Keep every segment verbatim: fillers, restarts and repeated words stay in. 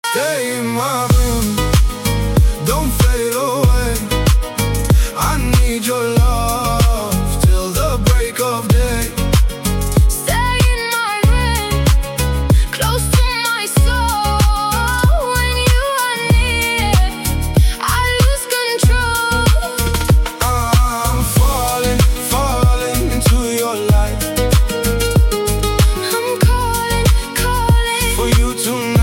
Stay in my room, don't fade away. I need your love till the break of day. Stay in my room, close to my soul. When you are near, I lose control. I'm falling, falling into your light. I'm calling, calling For you tonight.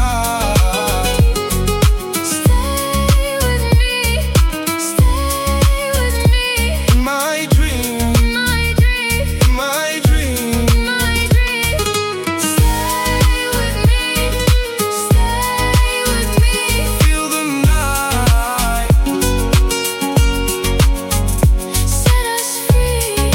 Stay with me, stay with me. In my dream, In my dream, in my dream. in my dream. Stay with me, stay with me. Feel the night. Set us free.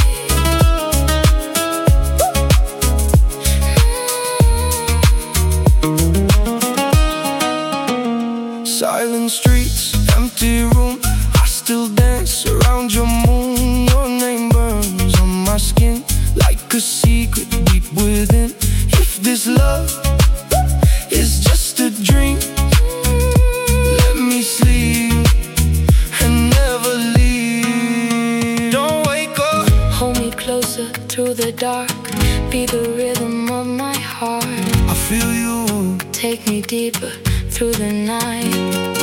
Silent streets, empty room. I still dance around your moon. Your name burns on my skin like a secret deep within. If this love is just a dream, let me sleep and never leave. Don't wake up. Hold me closer through the dark. Be the rhythm of my heart. I feel you. Take me deeper through the night.